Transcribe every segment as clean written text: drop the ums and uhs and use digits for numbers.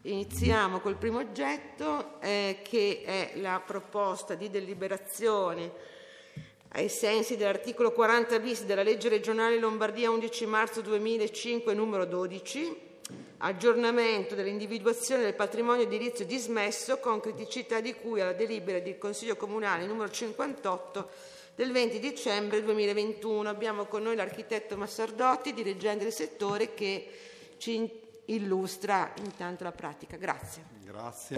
Iniziamo col primo oggetto, che è la proposta di deliberazione ai sensi dell'articolo 40 bis della legge regionale Lombardia 11 marzo 2005 numero 12, aggiornamento dell'individuazione del patrimonio edilizio dismesso con criticità di cui alla delibera del Consiglio Comunale numero 58 del 20 dicembre 2021. Abbiamo con noi l'architetto Massardotti, dirigente del settore, che ci illustra intanto la pratica. Grazie. Grazie.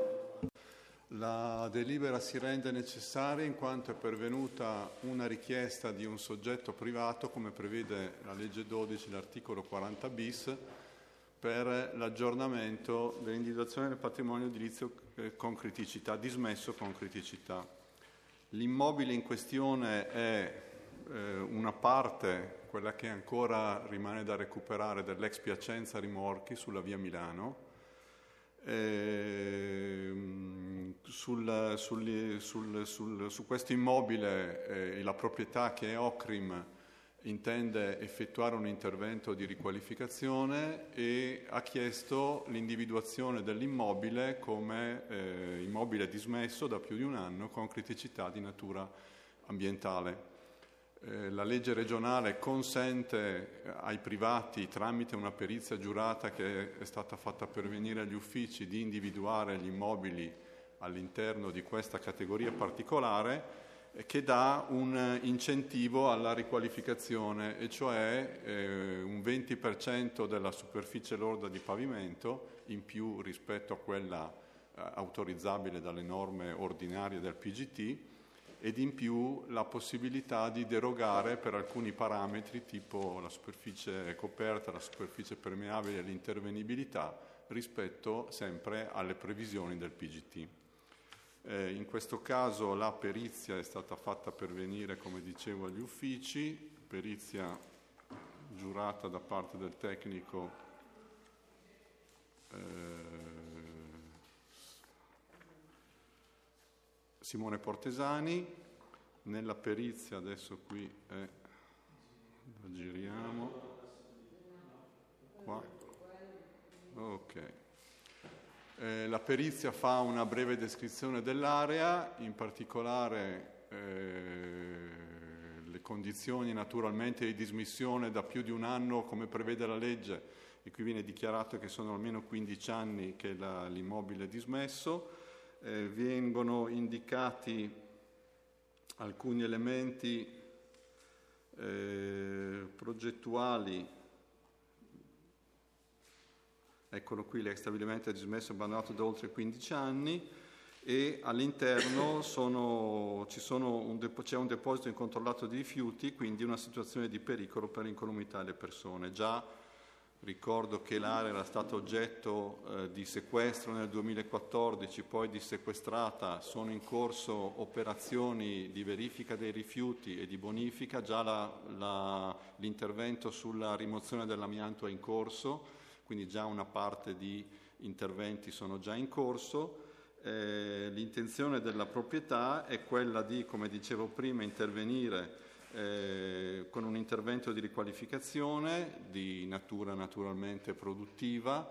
La delibera si rende necessaria in quanto è pervenuta una richiesta di un soggetto privato, come prevede la legge 12, l'articolo 40 bis, per l'aggiornamento dell'individuazione del patrimonio edilizio con criticità, dismesso con criticità. L'immobile in questione è una parte, quella che ancora rimane da recuperare, dell'ex Piacenza Rimorchi sulla via Milano. Su questo immobile la proprietà, che è Ocrim, intende effettuare un intervento di riqualificazione e ha chiesto l'individuazione dell'immobile come immobile dismesso da più di un anno con criticità di natura ambientale. La legge regionale consente ai privati, tramite una perizia giurata che è stata fatta pervenire agli uffici, di individuare gli immobili all'interno di questa categoria particolare, che dà un incentivo alla riqualificazione, e cioè un 20% della superficie lorda di pavimento in più rispetto a quella autorizzabile dalle norme ordinarie del PGT, ed in più la possibilità di derogare per alcuni parametri, tipo la superficie coperta, la superficie permeabile e l'intervenibilità, rispetto sempre alle previsioni del PGT. In questo caso la perizia è stata fatta pervenire, come dicevo, agli uffici, perizia giurata da parte del tecnico Simone Portesani. Nella perizia, adesso qui la giriamo, qua, ok. La perizia fa una breve descrizione dell'area, in particolare le condizioni naturalmente di dismissione da più di un anno, come prevede la legge, e qui viene dichiarato che sono almeno 15 anni che l'immobile è dismesso. Vengono indicati alcuni elementi progettuali. Eccolo qui, l'ex stabilimento è dismesso e abbandonato da oltre 15 anni, e all'interno c'è un deposito incontrollato di rifiuti, quindi una situazione di pericolo per l'incolumità delle persone. Già ricordo che l'area era stata oggetto di sequestro nel 2014, poi dissequestrata, sono in corso operazioni di verifica dei rifiuti e di bonifica, già l'intervento sulla rimozione dell'amianto è in corso, quindi già una parte di interventi sono già in corso. L'intenzione della proprietà è quella di, come dicevo prima, intervenire con un intervento di riqualificazione di natura naturalmente produttiva.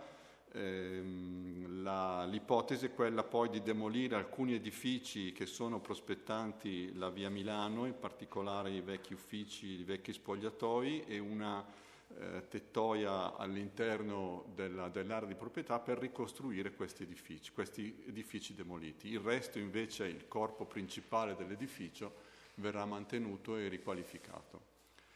L'ipotesi è quella poi di demolire alcuni edifici che sono prospettanti la via Milano, in particolare i vecchi uffici, i vecchi spogliatoi, e una tettoia all'interno dell'area di proprietà per ricostruire questi edifici demoliti. Il resto invece, il corpo principale dell'edificio, verrà mantenuto e riqualificato.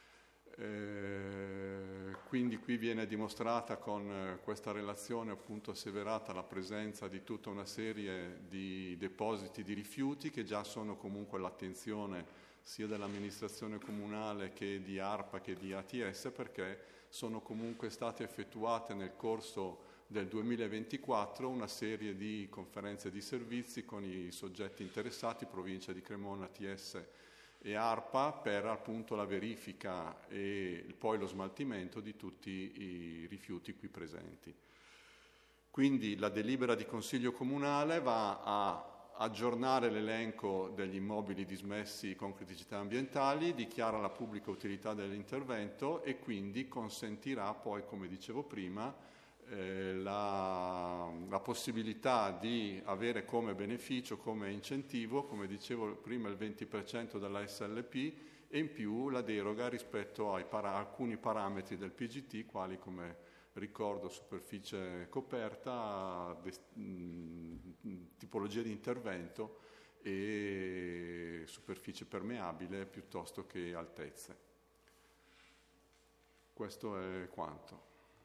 Quindi qui viene dimostrata con questa relazione appunto asseverata la presenza di tutta una serie di depositi di rifiuti che già sono comunque all'attenzione sia dell'amministrazione comunale che di ARPA che di ATS, perché sono comunque state effettuate nel corso del 2024 una serie di conferenze di servizi con i soggetti interessati, provincia di Cremona, ATS e ARPA, per appunto la verifica e poi lo smaltimento di tutti i rifiuti qui presenti. Quindi la delibera di Consiglio Comunale va a aggiornare l'elenco degli immobili dismessi con criticità ambientali, dichiara la pubblica utilità dell'intervento e quindi consentirà poi, come dicevo prima, la possibilità di avere come beneficio, come incentivo, come dicevo prima, il 20% della SLP e in più la deroga rispetto a alcuni parametri del PGT, quali come ricordo superficie coperta, tipologia di intervento e superficie permeabile piuttosto che altezze. Questo è quanto.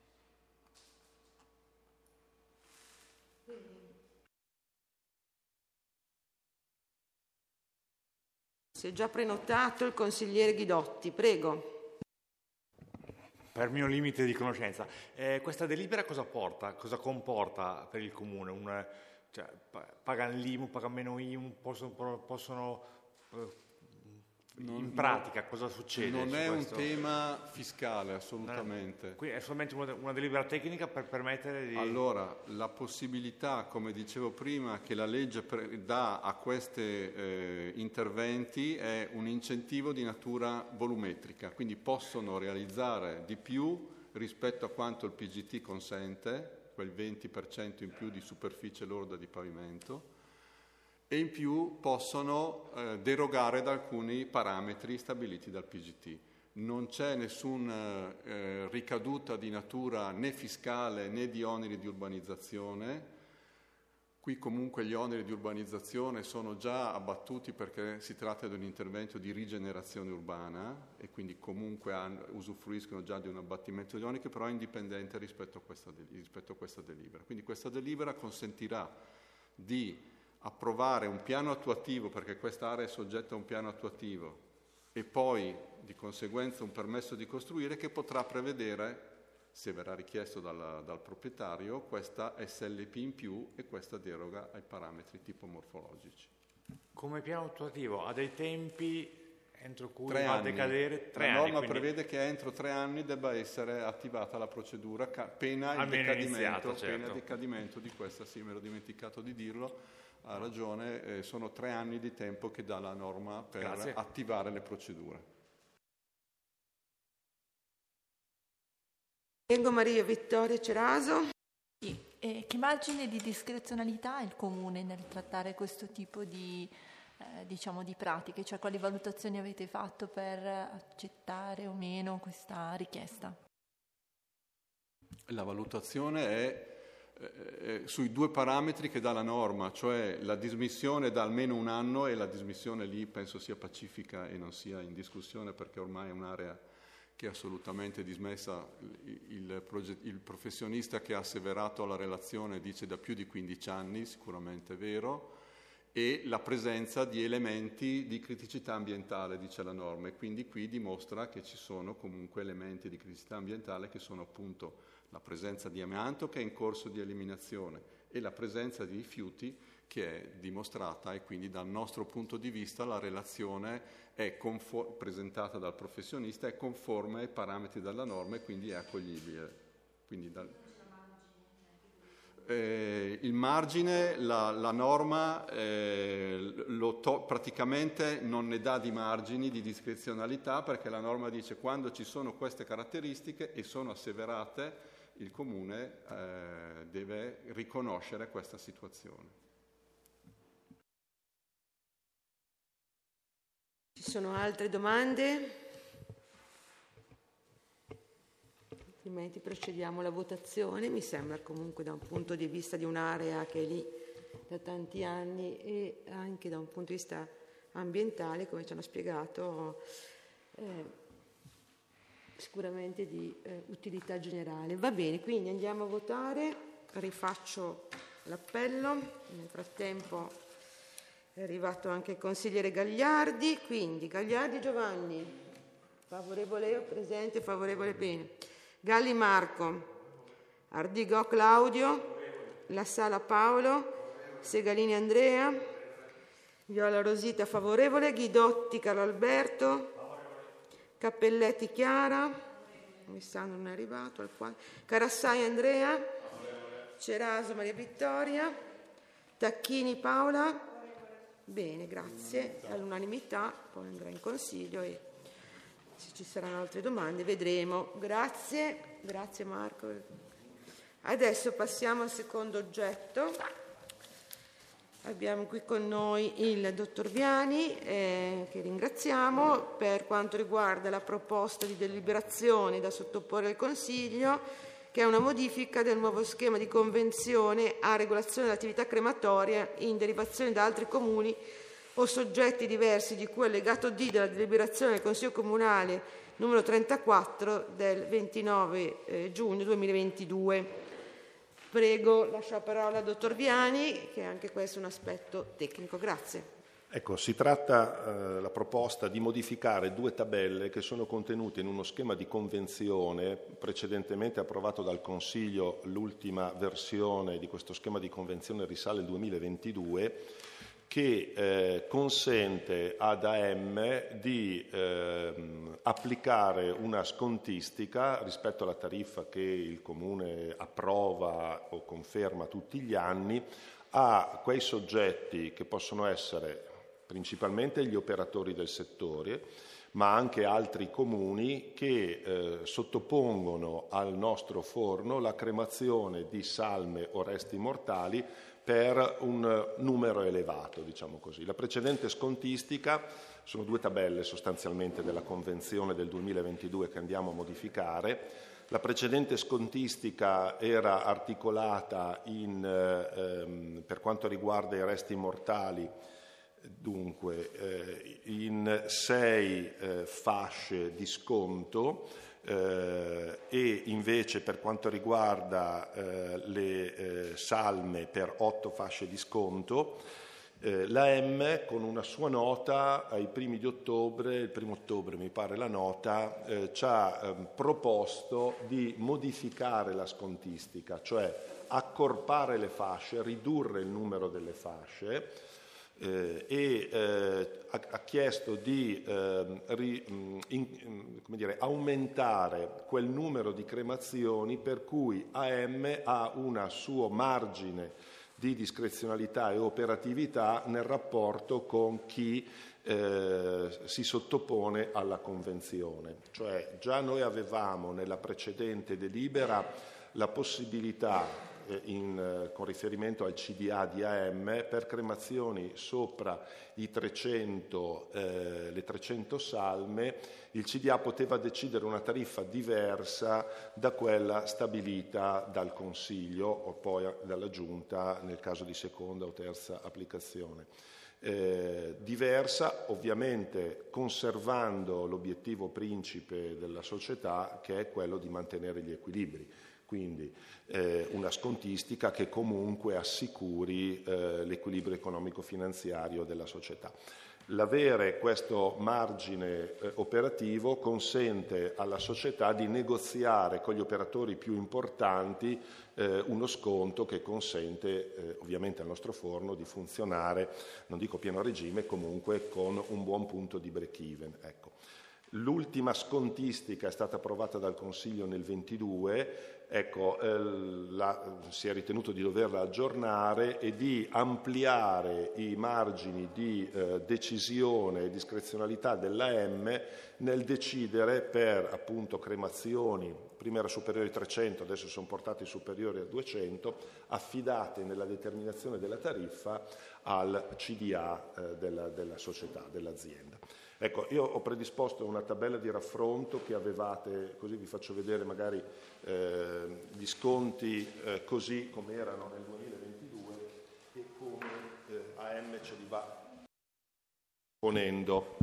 Si è già prenotato il consigliere Ghidotti, prego. Per mio limite di conoscenza, questa delibera cosa comporta per il Comune? Cioè, pagano l'IMU, pagano meno IMU, possono in pratica cosa succede? Non è un tema fiscale, assolutamente. Quindi è solamente una delibera tecnica per permettere di... Allora, la possibilità, come dicevo prima, che la legge dà a questi interventi è un incentivo di natura volumetrica, quindi possono realizzare di più rispetto a quanto il PGT consente, quel 20% in più di superficie lorda di pavimento, e in più possono derogare da alcuni parametri stabiliti dal PGT. Non c'è nessuna ricaduta di natura né fiscale né di oneri di urbanizzazione. Qui comunque gli oneri di urbanizzazione sono già abbattuti perché si tratta di un intervento di rigenerazione urbana e quindi comunque usufruiscono già di un abbattimento di oneri che però è indipendente rispetto a questa delibera. Quindi questa delibera consentirà di approvare un piano attuativo, perché questa area è soggetta a un piano attuativo, e poi di conseguenza un permesso di costruire che potrà prevedere, se verrà richiesto dal proprietario, questa SLP in più e questa deroga ai parametri tipo morfologici. Come piano attuativo ha dei tempi entro cui 3 va anni. a decadere? 3 La anni, norma quindi... prevede che entro 3 anni debba essere attivata la procedura, pena il decadimento, certo. Pena il decadimento di questa, sì, me l'ho dimenticato di dirlo, ha ragione, sono 3 anni di tempo che dà la norma per attivare le procedure. Prego Maria Vittoria Ceraso. Sì. Che margine di discrezionalità ha il Comune nel trattare questo tipo di pratiche? Cioè, quali valutazioni avete fatto per accettare o meno questa richiesta? La valutazione è sui 2 parametri che dà la norma, cioè la dismissione da almeno 1 anno, e la dismissione lì penso sia pacifica e non sia in discussione perché ormai è un'area che è assolutamente dismessa. Il professionista che ha asseverato la relazione dice da più di 15 anni, sicuramente è vero, e la presenza di elementi di criticità ambientale, dice la norma, e quindi qui dimostra che ci sono comunque elementi di criticità ambientale che sono appunto la presenza di amianto che è in corso di eliminazione e la presenza di rifiuti che è dimostrata, e quindi dal nostro punto di vista la relazione è presentata dal professionista, è conforme ai parametri della norma e quindi è accoglibile. Quindi il margine, la norma praticamente non ne dà di margini di discrezionalità, perché la norma dice quando ci sono queste caratteristiche e sono asseverate, il Comune deve riconoscere questa situazione. Ci sono altre domande? Altrimenti procediamo alla votazione. Mi sembra comunque, da un punto di vista di un'area che è lì da tanti anni e anche da un punto di vista ambientale, come ci hanno spiegato, sicuramente di utilità generale. Va bene, quindi andiamo a votare. Rifaccio l'appello. Nel frattempo è arrivato anche il consigliere Gagliardi. Quindi Gagliardi Giovanni, favorevole, presente, favorevole, bene. Galli Marco, Ardigò Claudio, La Sala Paolo, Segalini Andrea, Viola Rosita favorevole, Ghidotti Carlo Alberto, Cappelletti Chiara, Alessandro non è arrivato, Carassai Andrea, Ceraso Maria Vittoria, Tacchini Paola, bene, grazie, all'unanimità, poi andrà in consiglio e se ci saranno altre domande vedremo. Grazie Marco. Adesso passiamo al secondo oggetto. Abbiamo qui con noi il dottor Viani, che ringraziamo, per quanto riguarda la proposta di deliberazione da sottoporre al Consiglio, che è una modifica del nuovo schema di convenzione a regolazione dell'attività crematoria in derivazione da altri comuni o soggetti diversi di cui allegato D della deliberazione del Consiglio Comunale numero 34 del 29 giugno 2022. Prego, lascio la parola al dottor Viani, che anche questo è un aspetto tecnico. Grazie. Ecco, si tratta la proposta di modificare 2 tabelle che sono contenute in uno schema di convenzione precedentemente approvato dal Consiglio. L'ultima versione di questo schema di convenzione risale al 2022, che consente ad AM di applicare una scontistica rispetto alla tariffa che il Comune approva o conferma tutti gli anni a quei soggetti che possono essere principalmente gli operatori del settore, ma anche altri comuni che sottopongono al nostro forno la cremazione di salme o resti mortali per un numero elevato, diciamo così. La precedente scontistica, sono 2 tabelle sostanzialmente della Convenzione del 2022 che andiamo a modificare. La precedente scontistica era articolata per quanto riguarda i resti mortali, dunque in 6 fasce di sconto, e invece per quanto riguarda le salme per 8 fasce di sconto. La M, con una sua nota ai primi di ottobre, il 1° ottobre mi pare la nota, ci ha proposto di modificare la scontistica, cioè accorpare le fasce, ridurre il numero delle fasce, ha chiesto di aumentare quel numero di cremazioni per cui AM ha un suo margine di discrezionalità e operatività nel rapporto con chi si sottopone alla convenzione. Cioè già noi avevamo nella precedente delibera la possibilità con riferimento al CDA di AM per cremazioni sopra le 300 salme, il CDA poteva decidere una tariffa diversa da quella stabilita dal Consiglio o poi dalla Giunta nel caso di seconda o terza applicazione. Diversa ovviamente conservando l'obiettivo principe della società, che è quello di mantenere gli equilibri. Quindi una scontistica che comunque assicuri l'equilibrio economico-finanziario della società. L'avere questo margine operativo consente alla società di negoziare con gli operatori più importanti uno sconto che consente ovviamente al nostro forno di funzionare, non dico pieno regime, comunque con un buon punto di break-even. Ecco. L'ultima scontistica è stata approvata dal Consiglio nel 22, si è ritenuto di doverla aggiornare e di ampliare i margini di decisione e discrezionalità dell'AM nel decidere per appunto cremazioni, prima era superiore ai 300, adesso sono portati superiori a 200, affidate nella determinazione della tariffa al CDA della società, dell'azienda. Ecco, io ho predisposto una tabella di raffronto che avevate, così vi faccio vedere magari gli sconti così come erano nel 2022 e come AM ce li va ponendo,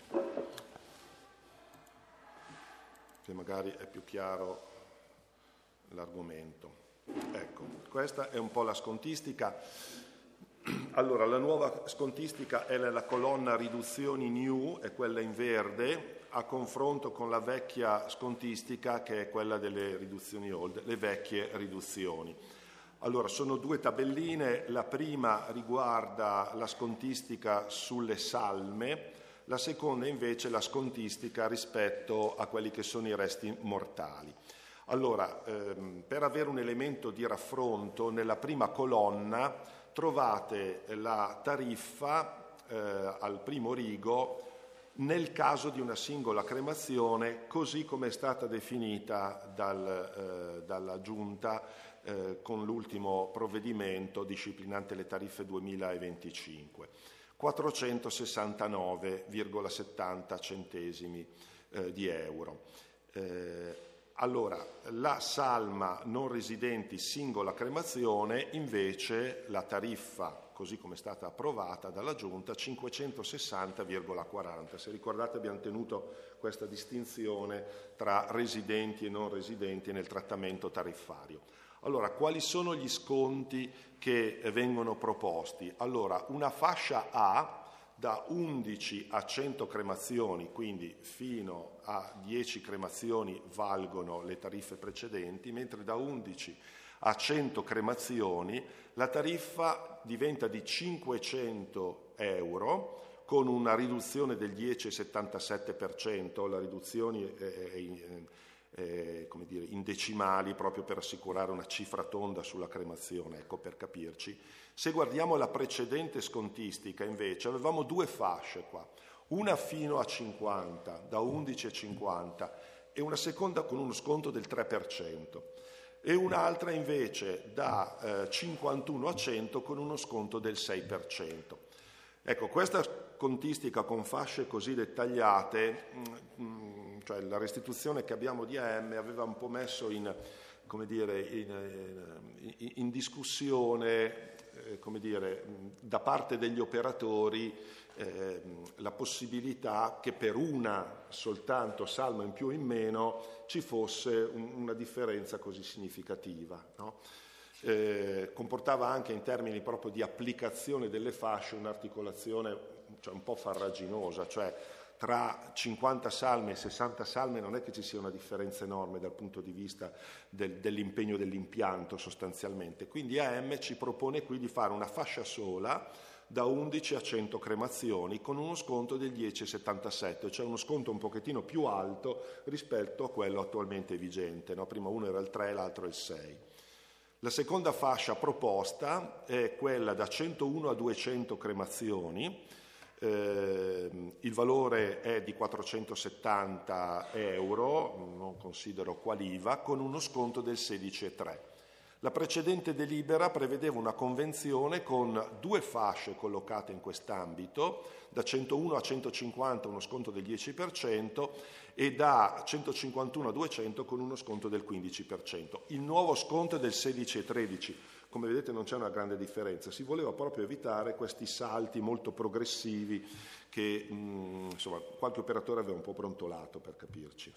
che magari è più chiaro l'argomento. Ecco, questa è un po' la scontistica. Allora, la nuova scontistica è la colonna riduzioni new, è quella in verde, a confronto con la vecchia scontistica che è quella delle riduzioni old, le vecchie riduzioni. Allora, sono 2 tabelline, la prima riguarda la scontistica sulle salme, la seconda invece la scontistica rispetto a quelli che sono i resti mortali. Allora, per avere un elemento di raffronto, nella prima colonna trovate la tariffa al primo rigo nel caso di una singola cremazione, così come è stata definita dalla Giunta con l'ultimo provvedimento disciplinante le tariffe 2025, 469,70 centesimi di euro. Allora, la salma non residenti singola cremazione, invece la tariffa, così come è stata approvata dalla Giunta, 560,40. Se ricordate abbiamo tenuto questa distinzione tra residenti e non residenti nel trattamento tariffario. Allora, quali sono gli sconti che vengono proposti? Allora, una fascia A da 11 a 100 cremazioni, quindi fino a 10 cremazioni valgono le tariffe precedenti, mentre da 11 a 100 cremazioni la tariffa diventa di 500 euro con una riduzione del 10,77%, la riduzione è in decimali proprio per assicurare una cifra tonda sulla cremazione, ecco, per capirci. Se guardiamo la precedente scontistica invece avevamo due fasce qua, una fino a 50, da 11 a 50 e una seconda con uno sconto del 3% e un'altra invece da 51 a 100 con uno sconto del 6%. Ecco, questa scontistica con fasce così dettagliate, cioè la restituzione che abbiamo di AM aveva un po' messo in discussione, da parte degli operatori la possibilità che per una soltanto salma in più o in meno ci fosse una differenza così significativa, no? Comportava anche in termini proprio di applicazione delle fasce un'articolazione un po' farraginosa, cioè tra 50 salme e 60 salme non è che ci sia una differenza enorme dal punto di vista dell'impegno dell'impianto sostanzialmente. Quindi AM ci propone qui di fare una fascia sola da 11 a 100 cremazioni con uno sconto del 10,77, cioè uno sconto un pochettino più alto rispetto a quello attualmente vigente, no? Prima uno era il 3 e l'altro il 6. La seconda fascia proposta è quella da 101 a 200 cremazioni, il valore è di 470 euro, non considero qual'IVA, con uno sconto del 16,3. La precedente delibera prevedeva una convenzione con due fasce collocate in quest'ambito, da 101 a 150 uno sconto del 10% e da 151 a 200 con uno sconto del 15%. Il nuovo sconto è del 16,13. Come vedete non c'è una grande differenza, si voleva proprio evitare questi salti molto progressivi che qualche operatore aveva un po' brontolato, per capirci.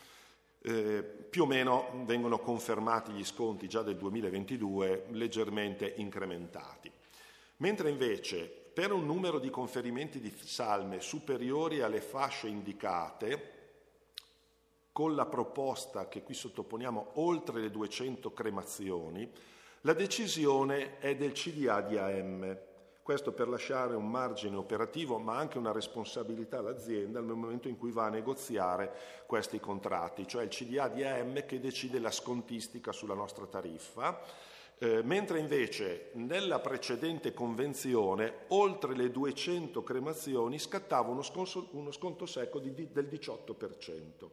Più o meno vengono confermati gli sconti già del 2022, leggermente incrementati. Mentre invece per un numero di conferimenti di salme superiori alle fasce indicate, con la proposta che qui sottoponiamo oltre le 200 cremazioni, la decisione è del CDA di AM. Questo per lasciare un margine operativo ma anche una responsabilità all'azienda nel momento in cui va a negoziare questi contratti, cioè il CDA di AM che decide la scontistica sulla nostra tariffa, mentre invece nella precedente convenzione oltre le 200 cremazioni scattava uno sconto secco del 18%.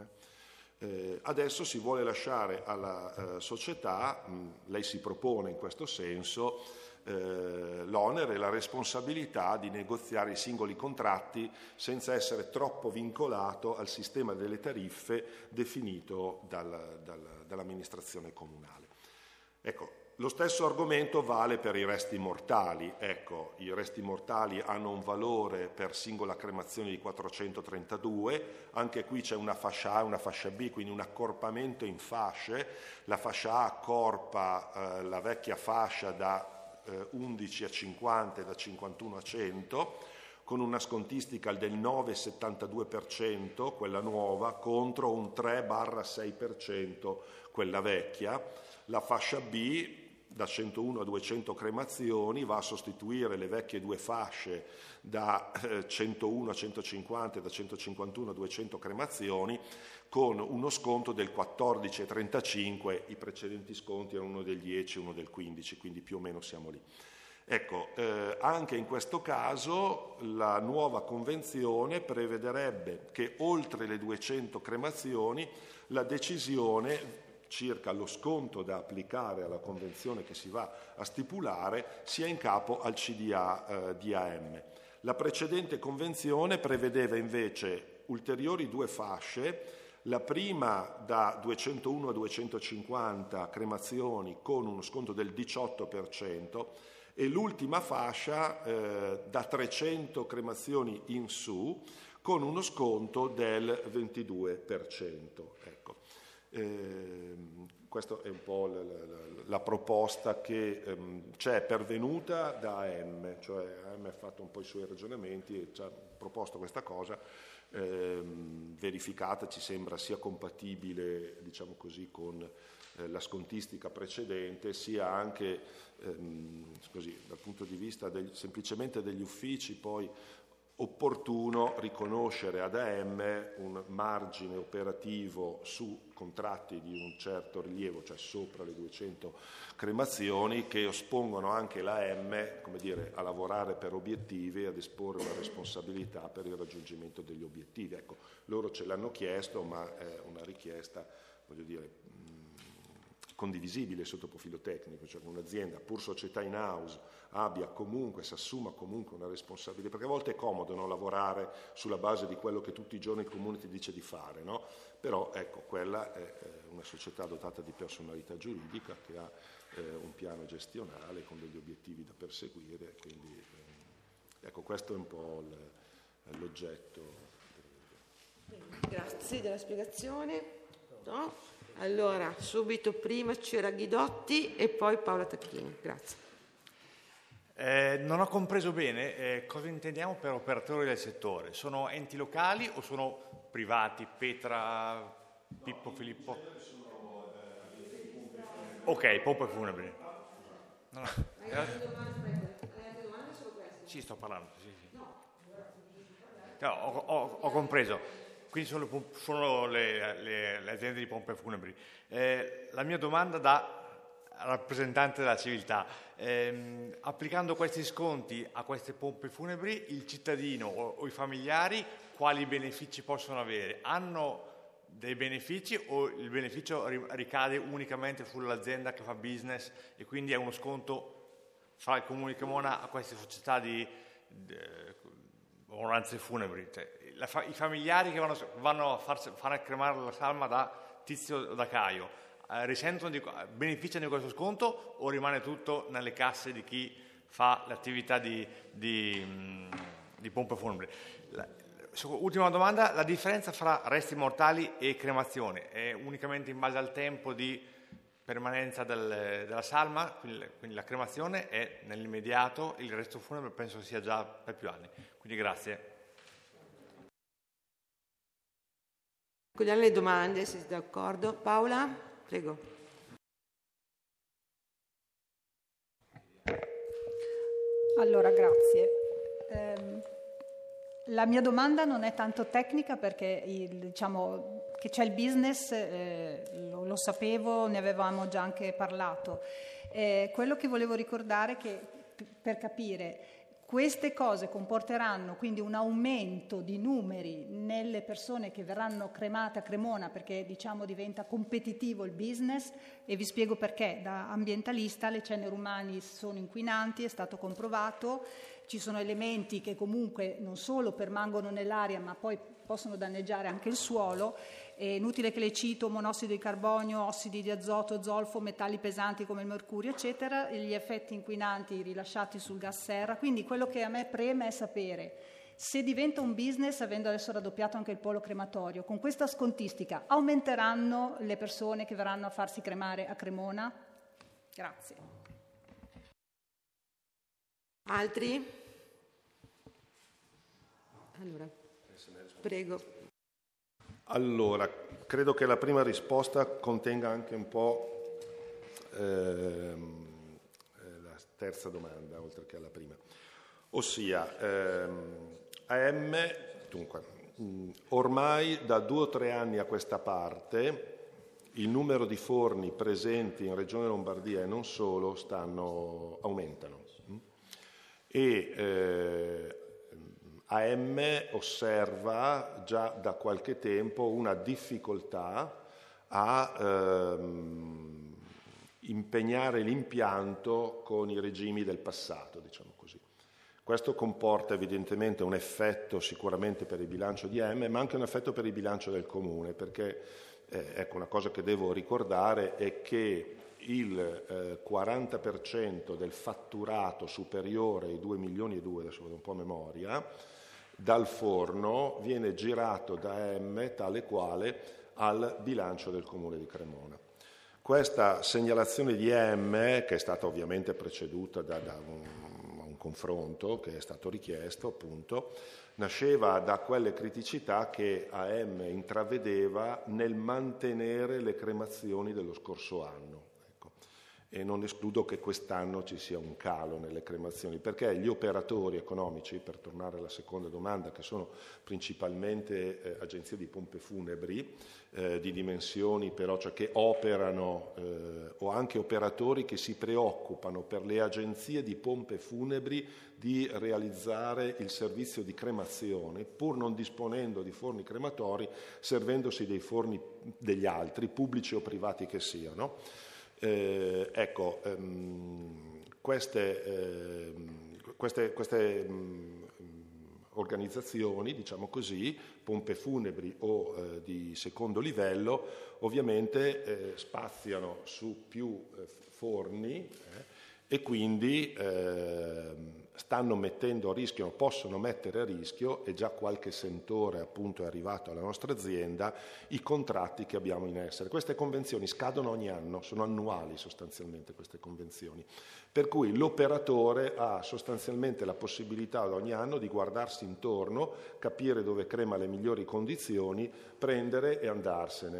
Adesso si vuole lasciare alla società, lei si propone in questo senso, l'onere e la responsabilità di negoziare i singoli contratti senza essere troppo vincolato al sistema delle tariffe definito dall'amministrazione comunale. Ecco, lo stesso argomento vale per i resti mortali. Ecco, i resti mortali hanno un valore per singola cremazione di 432, anche qui c'è una fascia A e una fascia B, quindi un accorpamento in fasce. La fascia A accorpa la vecchia fascia da 11 a 50 e da 51 a 100, con una scontistica del 9,72%, quella nuova, contro un 3/6%, quella vecchia. La fascia B, da 101 a 200 cremazioni, va a sostituire le vecchie due fasce da 101 a 150 e da 151 a 200 cremazioni, con uno sconto del 14,35, i precedenti sconti erano uno del 10 e uno del 15, quindi più o meno siamo lì. Ecco, anche in questo caso la nuova convenzione prevederebbe che oltre le 200 cremazioni la decisione circa lo sconto da applicare alla convenzione che si va a stipulare sia in capo al CDA di AM. La precedente convenzione prevedeva invece ulteriori 2 fasce, la prima da 201 a 250 cremazioni con uno sconto del 18% e l'ultima fascia da 300 cremazioni in su con uno sconto del 22%. Ecco. Questa è un po' la proposta che c'è pervenuta da AM, cioè AM ha fatto un po' i suoi ragionamenti e ci ha proposto questa cosa, verificata, ci sembra sia compatibile, diciamo così, con la scontistica precedente, sia anche così, dal punto di vista semplicemente degli uffici, poi opportuno riconoscere ad AM un margine operativo su contratti di un certo rilievo, cioè sopra le 200 cremazioni, che espongono anche la AM, come dire, a lavorare per obiettivi e ad esporre una responsabilità per il raggiungimento degli obiettivi. Ecco, loro ce l'hanno chiesto, ma è una richiesta, voglio dire, condivisibile sotto profilo tecnico, cioè che un'azienda, pur società in house, si assuma comunque una responsabilità, perché a volte è comodo, no, lavorare sulla base di quello che tutti i giorni il comune ti dice di fare, no? Però ecco, quella è una società dotata di personalità giuridica che ha un piano gestionale con degli obiettivi da perseguire, quindi ecco, questo è un po' l'oggetto. Grazie della spiegazione. No? Allora, subito prima c'era Ghidotti e poi Paola Tacchini. Grazie. Non ho compreso bene cosa intendiamo per operatori del settore. Sono enti locali o sono privati? Petra, Pippo, Filippo? Ok, pompe funebri. No. Sì, sto parlando. Sì. No, ho compreso. Quindi sono le aziende di pompe funebri. La mia domanda da rappresentante della civiltà: applicando questi sconti a queste pompe funebri, il cittadino o i familiari quali benefici possono avere? Hanno dei benefici o il beneficio ricade unicamente sull'azienda che fa business e quindi è uno sconto fra il Comune di Cremona a queste società di onoranze funebri? Cioè, i familiari che vanno a fare cremare la salma da Tizio o da Caio beneficiano di questo sconto o rimane tutto nelle casse di chi fa l'attività di pompe funebri? Ultima domanda: la differenza fra resti mortali e cremazione è unicamente in base al tempo di permanenza della salma? Quindi la cremazione è nell'immediato, il resto funebre penso sia già per più anni. Quindi grazie. Cogliamo le domande, se siete d'accordo. Paola, prego. Allora, grazie. La mia domanda non è tanto tecnica perché diciamo che c'è il business, lo sapevo, ne avevamo già anche parlato. Quello che volevo ricordare è che per capire queste cose comporteranno quindi un aumento di numeri nelle persone che verranno cremate a Cremona, perché diciamo diventa competitivo il business, e vi spiego perché. Da ambientalista le ceneri umane sono inquinanti, è stato comprovato, ci sono elementi che comunque non solo permangono nell'aria ma poi possono danneggiare anche il suolo. È inutile che le cito: monossido di carbonio, ossidi di azoto, zolfo, metalli pesanti come il mercurio, eccetera, e gli effetti inquinanti rilasciati sul gas serra. Quindi quello che a me preme è sapere se diventa un business, avendo adesso raddoppiato anche il polo crematorio, con questa scontistica aumenteranno le persone che verranno a farsi cremare a Cremona? Grazie. Altri? Allora, prego. Allora, credo che la prima risposta contenga anche un po' la terza domanda, oltre che alla prima. Ossia, AM, dunque, ormai da 2 o 3 anni a questa parte il numero di forni presenti in Regione Lombardia e non solo aumentano. E AM osserva già da qualche tempo una difficoltà a impegnare l'impianto con i regimi del passato, diciamo così. Questo comporta evidentemente un effetto sicuramente per il bilancio di AM, ma anche un effetto per il bilancio del Comune, perché ecco, una cosa che devo ricordare è che il 40% del fatturato superiore ai 2 milioni e 2, adesso vado un po' a memoria, dal forno viene girato da AM tale quale al bilancio del Comune di Cremona. Questa segnalazione di AM, che è stata ovviamente preceduta da un confronto che è stato richiesto, appunto, nasceva da quelle criticità che AM intravedeva nel mantenere le cremazioni dello scorso anno. Ecco. E non escludo che quest'anno ci sia un calo nelle cremazioni, perché gli operatori economici, per tornare alla seconda domanda, che sono principalmente agenzie di pompe funebri, di dimensioni però, cioè che operano, o anche operatori che si preoccupano per le agenzie di pompe funebri di realizzare il servizio di cremazione, pur non disponendo di forni crematori, servendosi dei forni degli altri, pubblici o privati che siano. Queste organizzazioni, diciamo così, pompe funebri o di secondo livello, ovviamente spaziano su più forni e quindi stanno mettendo a rischio, possono mettere a rischio, e già qualche sentore appunto è arrivato alla nostra azienda, i contratti che abbiamo in essere. Queste convenzioni scadono ogni anno, sono annuali sostanzialmente queste convenzioni, per cui l'operatore ha sostanzialmente la possibilità ogni anno di guardarsi intorno, capire dove crema le migliori condizioni, prendere e andarsene.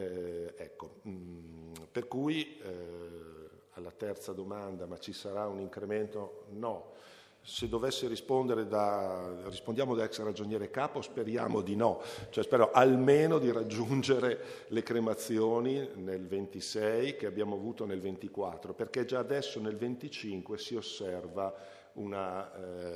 Per cui alla terza domanda, ma ci sarà un incremento? No. Se dovesse rispondere rispondiamo da ex ragioniere capo, speriamo di no, cioè spero almeno di raggiungere le cremazioni nel 26 che abbiamo avuto nel 24, perché già adesso nel 25 si osserva una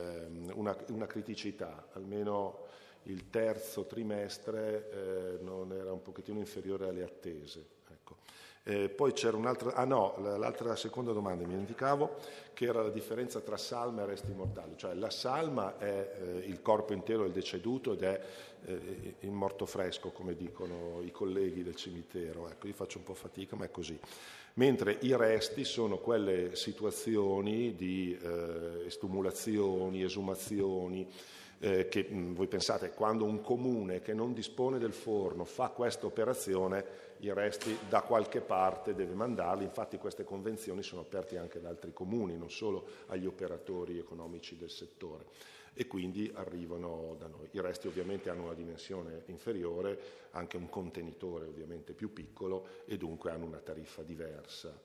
criticità, almeno il terzo trimestre non era un pochettino inferiore alle attese. Ecco. Poi c'era un'altra, l'altra seconda domanda, mi dimenticavo, che era la differenza tra salma e resti mortali, cioè la salma è il corpo intero del deceduto ed è il morto fresco, come dicono i colleghi del cimitero, ecco, io faccio un po' fatica ma è così, mentre i resti sono quelle situazioni di estumulazioni, esumazioni, che voi pensate, quando un comune che non dispone del forno fa questa operazione, i resti da qualche parte deve mandarli, infatti queste convenzioni sono aperte anche ad altri comuni, non solo agli operatori economici del settore, e quindi arrivano da noi. I resti ovviamente hanno una dimensione inferiore, anche un contenitore ovviamente più piccolo e dunque hanno una tariffa diversa.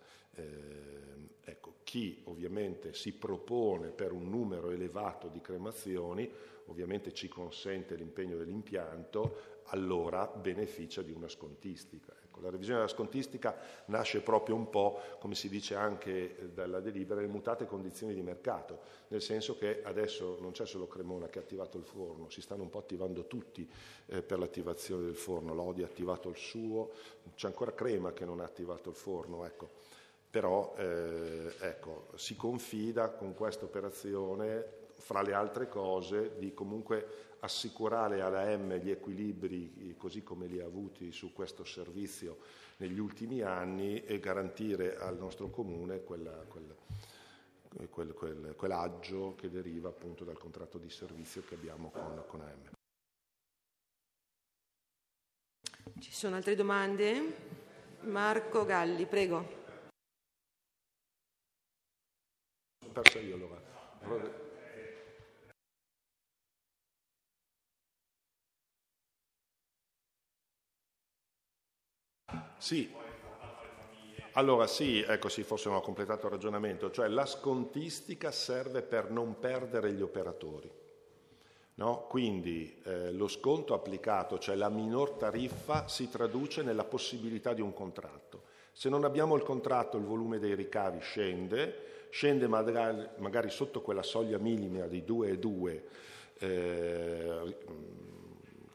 Ecco, chi ovviamente si propone per un numero elevato di cremazioni, ovviamente ci consente l'impegno dell'impianto, allora beneficia di una scontistica. Ecco, la revisione della scontistica nasce proprio un po', come si dice anche dalla delibera, le mutate condizioni di mercato, nel senso che adesso non c'è solo Cremona che ha attivato il forno, si stanno un po' attivando tutti per l'attivazione del forno, Lodi ha attivato il suo, c'è ancora Crema che non ha attivato il forno, ecco. Però si confida con questa operazione, fra le altre cose, di comunque assicurare alla M gli equilibri così come li ha avuti su questo servizio negli ultimi anni e garantire al nostro comune quell'aggio che deriva appunto dal contratto di servizio che abbiamo con AM. Ci sono altre domande? Marco Galli, prego. Perso io allora. Sì. Allora sì, ecco sì, forse non ho completato il ragionamento, cioè la scontistica serve per non perdere gli operatori, no? Quindi lo sconto applicato, cioè la minor tariffa, si traduce nella possibilità di un contratto. Se non abbiamo il contratto, il volume dei ricavi scende magari sotto quella soglia minima di 2,2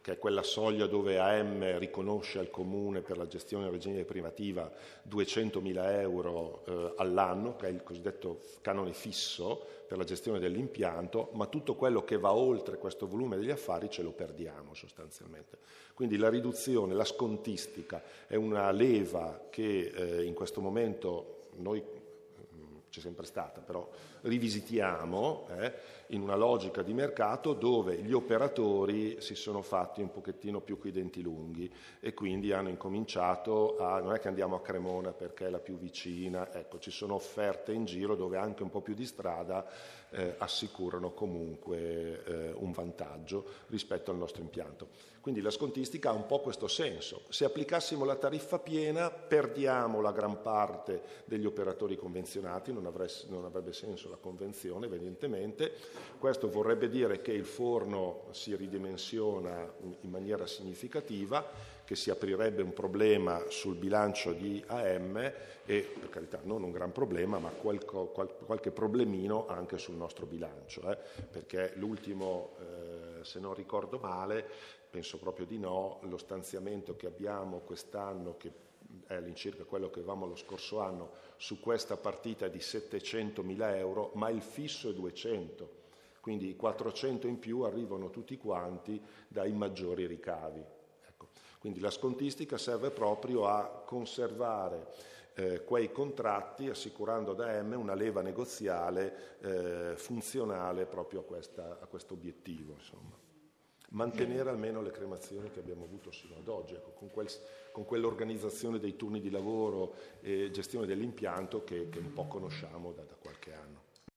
che è quella soglia dove AM riconosce al Comune per la gestione in regime privativa 200.000 euro all'anno, che è il cosiddetto canone fisso per la gestione dell'impianto, ma tutto quello che va oltre questo volume degli affari ce lo perdiamo sostanzialmente. Quindi la riduzione, la scontistica è una leva che in questo momento noi c'è sempre stata, però rivisitiamo in una logica di mercato dove gli operatori si sono fatti un pochettino più coi denti lunghi e quindi hanno incominciato a, non è che andiamo a Cremona perché è la più vicina, ecco, ci sono offerte in giro dove anche un po' più di strada assicurano comunque un vantaggio rispetto al nostro impianto. Quindi la scontistica ha un po' questo senso. Se applicassimo la tariffa piena perdiamo la gran parte degli operatori convenzionati, non avrebbe senso la convenzione evidentemente. Questo vorrebbe dire che il forno si ridimensiona in maniera significativa, che si aprirebbe un problema sul bilancio di AM e, per carità, non un gran problema, ma qualche problemino anche sul nostro bilancio, perché l'ultimo, se non ricordo male, penso proprio di no, lo stanziamento che abbiamo quest'anno, che è all'incirca quello che avevamo lo scorso anno, su questa partita è di 700.000 euro, ma il fisso è 200, quindi i 400 in più arrivano tutti quanti dai maggiori ricavi. Ecco. Quindi la scontistica serve proprio a conservare quei contratti, assicurando ad AM una leva negoziale funzionale proprio a questo obiettivo, insomma. Mantenere almeno le cremazioni che abbiamo avuto sino ad oggi, ecco, con quell'organizzazione dei turni di lavoro e gestione dell'impianto che un po' conosciamo da qualche anno.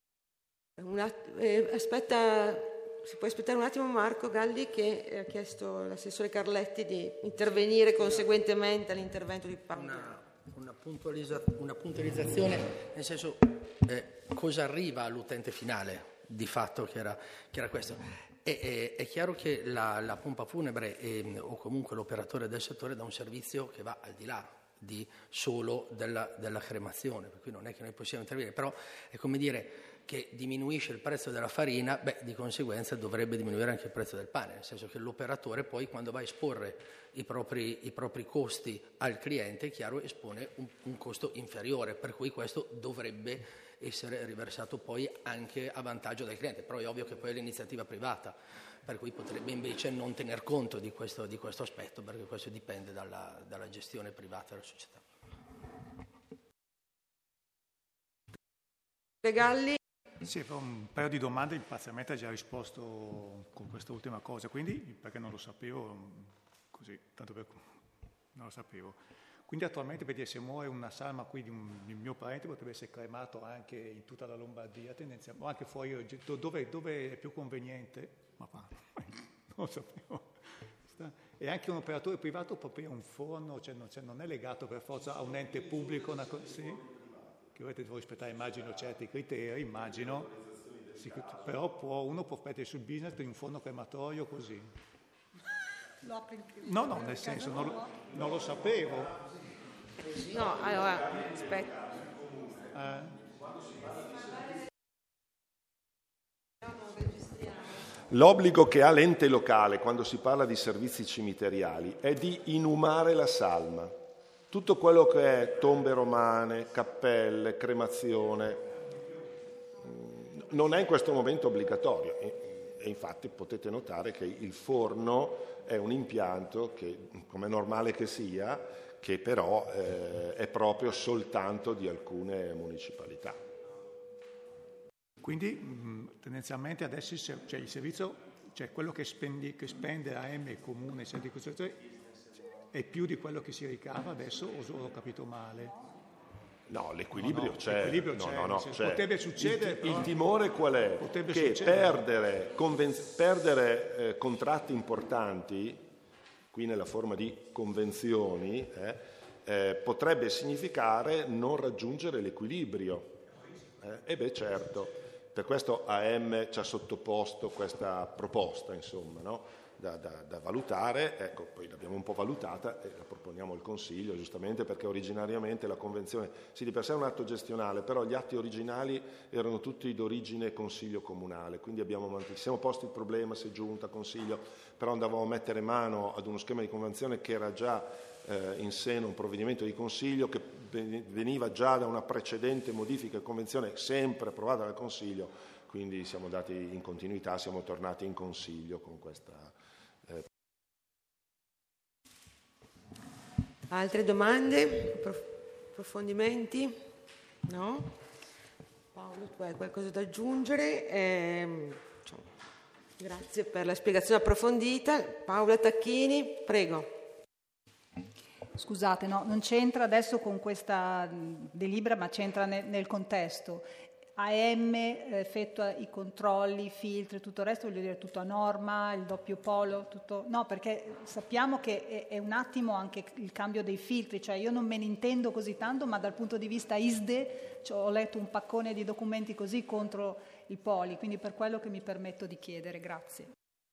Si può aspettare un attimo Marco Galli, che ha chiesto all'assessore Carletti di intervenire conseguentemente all'intervento di Paolo. Una puntualizzazione, nel senso cosa arriva all'utente finale, di fatto che era questo. È chiaro che la pompa funebre o comunque l'operatore del settore dà un servizio che va al di là di solo della cremazione, per cui non è che noi possiamo intervenire, però è come dire che diminuisce il prezzo della farina, di conseguenza dovrebbe diminuire anche il prezzo del pane, nel senso che l'operatore poi quando va a esporre i propri costi al cliente, è chiaro, espone un costo inferiore, per cui questo dovrebbe essere riversato poi anche a vantaggio del cliente, però è ovvio che poi è l'iniziativa privata, per cui potrebbe invece non tener conto di questo aspetto, perché questo dipende dalla gestione privata della società. Galli. Sì, un paio di domande parzialmente ha già risposto con questa ultima cosa, quindi perché non lo sapevo, così, tanto per non lo sapevo. Quindi attualmente vedi, se muore una salma qui di un mio parente potrebbe essere cremato anche in tutta la Lombardia, tendenzialmente, o anche fuori, dove è più conveniente, ma non lo sapevo. E anche un operatore privato può aprire un forno, cioè non è legato per forza a un ente pubblico, sì? Che devo rispettare, immagino, certi criteri, immagino, sì, però uno può mettere sul business di un forno crematorio così. No, nel senso, non lo sapevo. No, allora, aspetta. L'obbligo che ha l'ente locale quando si parla di servizi cimiteriali è di inumare la salma. Tutto quello che è tombe romane, cappelle, cremazione, non è in questo momento obbligatorio. E infatti potete notare che il forno è un impianto che, come è normale che sia, che però è proprio soltanto di alcune municipalità. Quindi tendenzialmente adesso il servizio, cioè quello che spende AM e Comune, è più di quello che si ricava adesso, o l'ho capito male? No, l'equilibrio c'è. L'equilibrio c'è. Potrebbe succedere. Il timore qual è? Che perdere contratti importanti, qui nella forma di convenzioni, potrebbe significare non raggiungere l'equilibrio. Certo. Per questo AM ci ha sottoposto questa proposta, insomma, no? da valutare, ecco, poi l'abbiamo un po' valutata e la proponiamo al Consiglio, giustamente, perché originariamente la Convenzione, sì, di per sé è un atto gestionale, però gli atti originali erano tutti d'origine Consiglio comunale, quindi ci siamo posti il problema se Giunta, Consiglio, però andavamo a mettere mano ad uno schema di convenzione che era già in seno un provvedimento di Consiglio che veniva già da una precedente modifica di convenzione sempre approvata dal Consiglio, quindi siamo andati in continuità, siamo tornati in Consiglio con questa. Altre domande? Approfondimenti? No? Paolo, tu hai qualcosa da aggiungere? Grazie per la spiegazione approfondita. Paola Tacchini, prego. Scusate, no, non c'entra adesso con questa delibera, ma c'entra nel contesto. AM effettua i controlli, i filtri, tutto il resto, voglio dire tutto a norma, il doppio polo, tutto. No, perché sappiamo che è un attimo anche il cambio dei filtri, cioè io non me ne intendo così tanto, ma dal punto di vista ISDE ho letto un paccone di documenti così contro il poli, quindi per quello che mi permetto di chiedere. Grazie.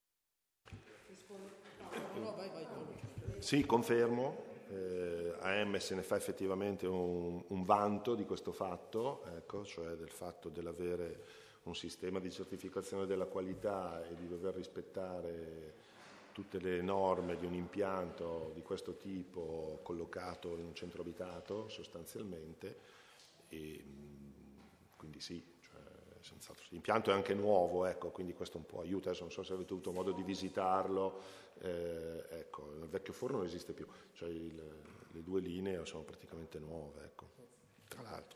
Sì, confermo. AM se ne fa effettivamente un vanto di questo fatto, ecco, cioè del fatto dell'avere un sistema di certificazione della qualità e di dover rispettare tutte le norme di un impianto di questo tipo collocato in un centro abitato sostanzialmente, e quindi sì, cioè, senz'altro. L'impianto è anche nuovo, ecco, quindi questo un po' aiuta. Adesso non so se avete avuto modo di visitarlo, ecco, il vecchio forno non esiste più, cioè le due linee sono praticamente nuove, ecco, tra l'altro.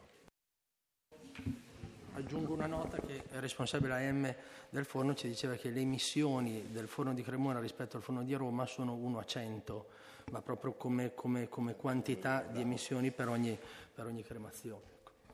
Aggiungo una nota che il responsabile AM del forno ci diceva che le emissioni del forno di Cremona rispetto al forno di Roma sono 1 a 100, ma proprio come quantità di emissioni per ogni cremazione.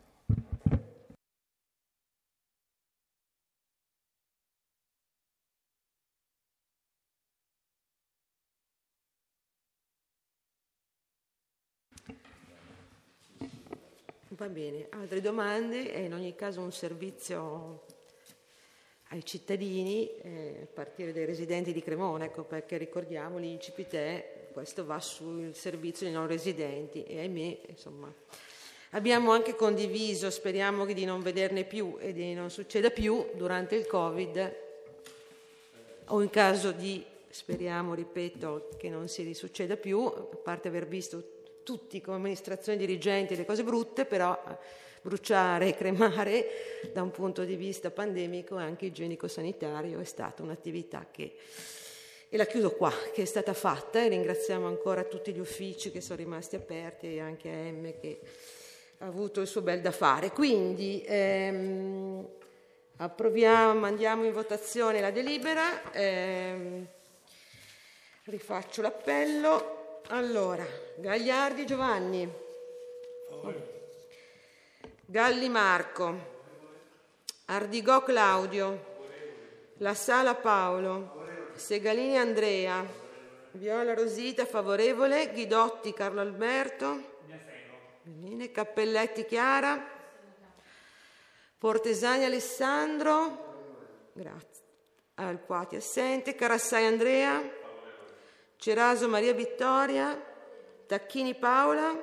Va bene, altre domande? È in ogni caso un servizio ai cittadini, a partire dai residenti di Cremona, ecco, perché ricordiamo l'incipit è questo va sul servizio dei non residenti e ahimè, insomma, abbiamo anche condiviso, speriamo di non vederne più e di non succeda più durante il Covid o in caso di, speriamo, ripeto, che non si risucceda più, a parte aver visto tutti come amministrazione dirigenti le cose brutte, però bruciare e cremare da un punto di vista pandemico e anche igienico-sanitario è stata un'attività che, e la chiudo qua, che è stata fatta, e ringraziamo ancora tutti gli uffici che sono rimasti aperti e anche AM che ha avuto il suo bel da fare. Quindi approviamo, andiamo in votazione la delibera, rifaccio l'appello. Allora, Gagliardi Giovanni, Galli Marco, Ardigò Claudio, La Sala Paolo, Segalini Andrea, Viola Rosita favorevole, Ghidotti Carlo Alberto, bene, Cappelletti Chiara, Portesani Alessandro, grazie, Alquati assente, Carassai Andrea, Ceraso Maria Vittoria, Tacchini Paola,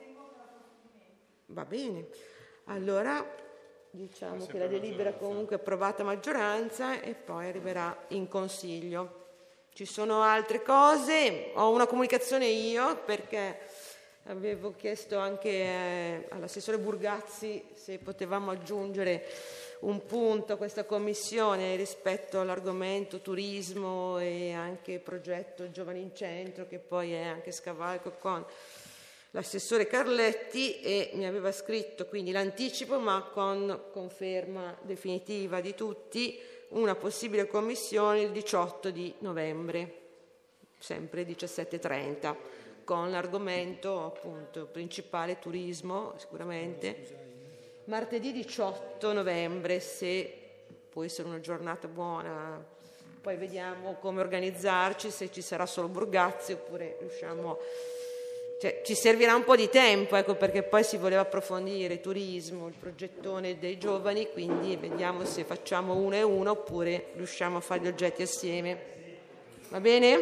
va bene, allora diciamo che la delibera comunque è approvata a maggioranza e poi arriverà in Consiglio. Ci sono altre cose? Ho una comunicazione io perché avevo chiesto anche all'assessore Burgazzi se potevamo aggiungere un punto a questa commissione rispetto all'argomento turismo e anche progetto Giovani in Centro, che poi è anche scavalco con l'assessore Carletti, e mi aveva scritto quindi l'anticipo, ma con conferma definitiva di tutti, una possibile commissione il 18 di novembre, sempre 17:30, con l'argomento appunto principale turismo sicuramente. Martedì 18 novembre, se può essere una giornata buona, poi vediamo come organizzarci, se ci sarà solo Burgazzi oppure riusciamo, cioè, ci servirà un po' di tempo, ecco, perché poi si voleva approfondire il turismo, il progettone dei giovani, quindi vediamo se facciamo uno e uno oppure riusciamo a fare gli oggetti assieme. Va bene?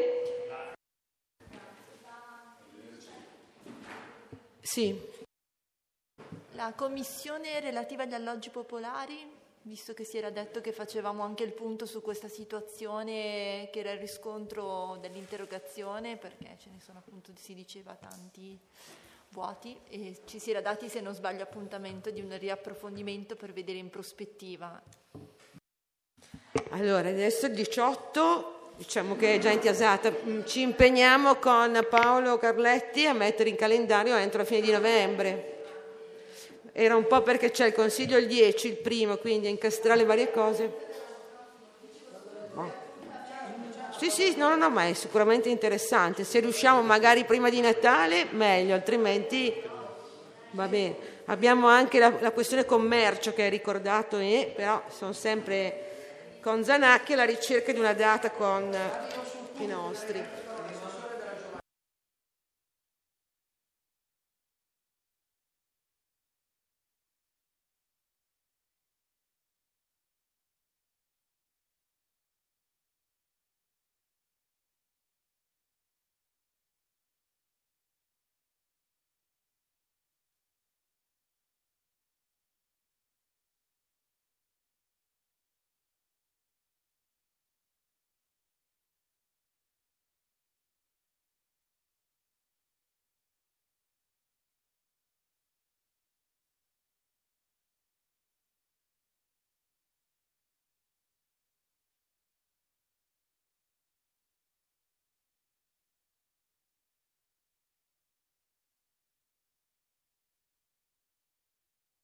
Sì. La commissione relativa agli alloggi popolari, visto che si era detto che facevamo anche il punto su questa situazione che era il riscontro dell'interrogazione, perché ce ne sono appunto, si diceva, tanti vuoti, e ci si era dati, se non sbaglio, appuntamento di un riapprofondimento per vedere in prospettiva. Allora, adesso il 18, diciamo che è già intiasata, ci impegniamo con Paolo Carletti a mettere in calendario entro la fine di novembre. Era un po' perché c'è il Consiglio il 10, il primo, quindi a incastrare le varie cose. Sì, no, ma è sicuramente interessante. Se riusciamo magari prima di Natale, meglio, altrimenti va bene. Abbiamo anche la questione commercio che è ricordato, però sono sempre con Zanacchi alla ricerca di una data con i nostri.